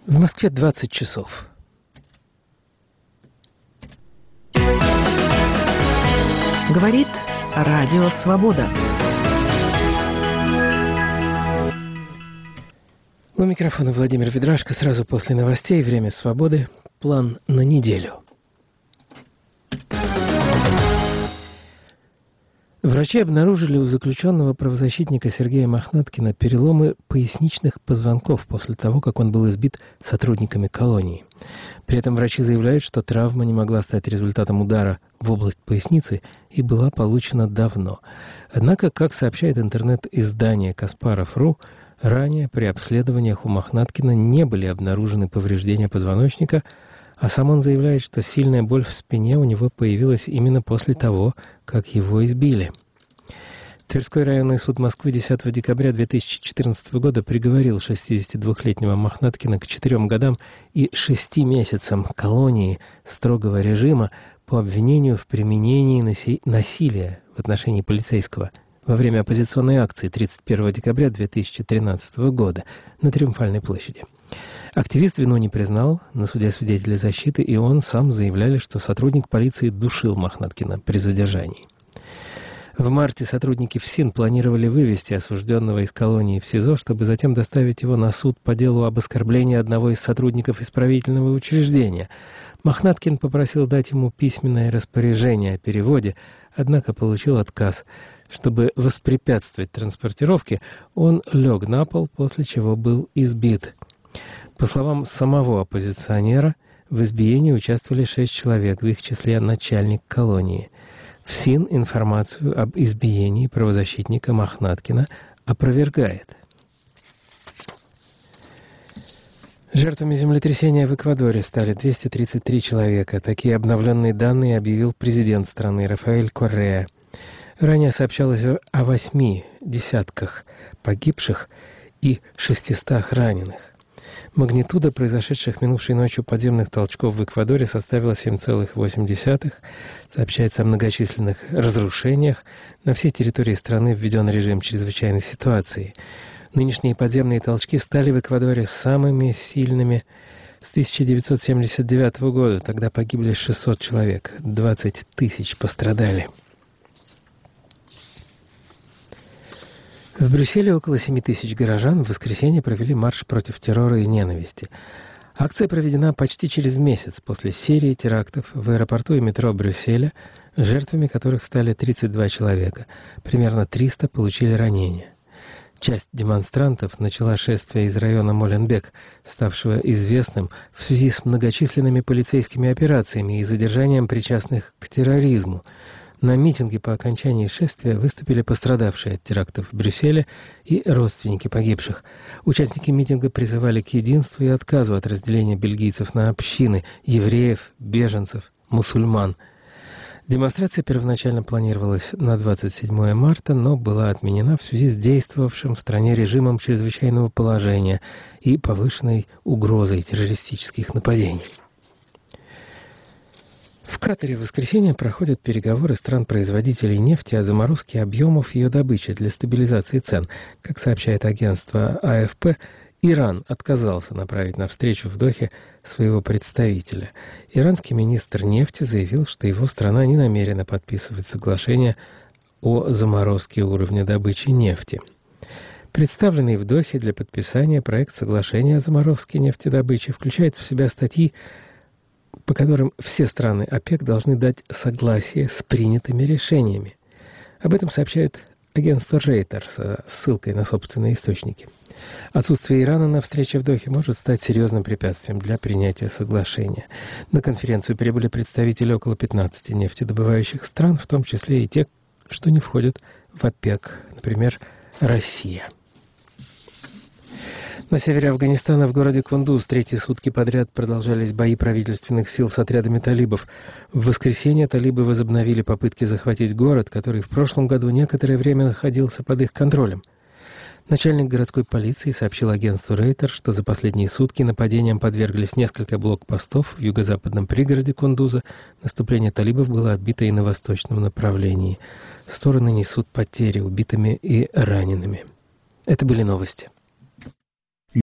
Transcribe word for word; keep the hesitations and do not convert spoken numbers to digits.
В Москве двадцать часов. Говорит Радио Свобода. У микрофона Владимир Ведрашко. Сразу после новостей «Время свободы». План на неделю. Врачи обнаружили у заключенного правозащитника Сергея Мохнаткина переломы поясничных позвонков после того, как он был избит сотрудниками колонии. При этом врачи заявляют, что травма не могла стать результатом удара в область поясницы и была получена давно. Однако, как сообщает интернет-издание Каспаров точка ру, ранее при обследованиях у Мохнаткина не были обнаружены повреждения позвоночника, а сам он заявляет, что сильная боль в спине у него появилась именно после того, как его избили. Тверской районный суд Москвы десятого декабря две тысячи четырнадцатого года приговорил шестидесятидвухлетнего Мохнаткина к четырем годам и шести месяцам колонии строгого режима по обвинению в применении наси- насилия в отношении полицейского во время оппозиционной акции тридцать первого декабря две тысячи тринадцатого года на Триумфальной площади. Активист вину не признал, на суде свидетели защиты и он сам заявляли, что сотрудник полиции душил Мохнаткина при задержании. В марте сотрудники ФСИН планировали вывести осужденного из колонии в СИЗО, чтобы затем доставить его на суд по делу об оскорблении одного из сотрудников исправительного учреждения. Мохнаткин попросил дать ему письменное распоряжение о переводе, однако получил отказ. Чтобы воспрепятствовать транспортировке, он лег на пол, после чего был избит. По словам самого оппозиционера, в избиении участвовали шесть человек, в их числе начальник колонии. ФСИН информацию об избиении правозащитника Мохнаткина опровергает. Жертвами землетрясения в Эквадоре стали двести тридцать три человека. Такие обновленные данные объявил президент страны Рафаэль Корреа. Ранее сообщалось о восьми десятках погибших и шестистах раненых. Магнитуда произошедших минувшей ночью подземных толчков в Эквадоре составила семь целых восемь десятых. Сообщается о многочисленных разрушениях. На всей территории страны введен режим чрезвычайной ситуации. Нынешние подземные толчки стали в Эквадоре самыми сильными с тысяча девятьсот семьдесят девятого года. Тогда погибли шестьсот человек, двадцать тысяч пострадали. В Брюсселе около семи тысяч горожан в воскресенье провели марш против террора и ненависти. Акция проведена почти через месяц после серии терактов в аэропорту и метро Брюсселя, жертвами которых стали тридцать два человека. Примерно триста получили ранения. Часть демонстрантов начала шествие из района Моленбек, ставшего известным в связи с многочисленными полицейскими операциями и задержанием причастных к терроризму. На митинге по окончании шествия выступили пострадавшие от терактов в Брюсселе и родственники погибших. Участники митинга призывали к единству и отказу от разделения бельгийцев на общины, евреев, беженцев, мусульман. Демонстрация первоначально планировалась на двадцать седьмое марта, но была отменена в связи с действовавшим в стране режимом чрезвычайного положения и повышенной угрозой террористических нападений. В Катаре в воскресенье проходят переговоры стран-производителей нефти о заморозке объемов ее добычи для стабилизации цен. Как сообщает агентство А Эф Пэ, Иран отказался направить на встречу в Дохе своего представителя. Иранский министр нефти заявил, что его страна не намерена подписывать соглашение о заморозке уровня добычи нефти. Представленный в Дохе для подписания проект соглашения о заморозке нефтедобычи включает в себя статьи, по которым все страны ОПЕК должны дать согласие с принятыми решениями. Об этом сообщает агентство Рейтер со ссылкой на собственные источники. Отсутствие Ирана на встрече в Дохе может стать серьезным препятствием для принятия соглашения. На конференцию прибыли представители около пятнадцати нефтедобывающих стран, в том числе и те, что не входят в ОПЕК, например, Россия. На севере Афганистана в городе Кундуз третьи сутки подряд продолжались бои правительственных сил с отрядами талибов. В воскресенье талибы возобновили попытки захватить город, который в прошлом году некоторое время находился под их контролем. Начальник городской полиции сообщил агентству Рейтер, что за последние сутки нападениям подверглись несколько блокпостов в юго-западном пригороде Кундуза. Наступление талибов было отбито и на восточном направлении. Стороны несут потери убитыми и ранеными. Это были новости.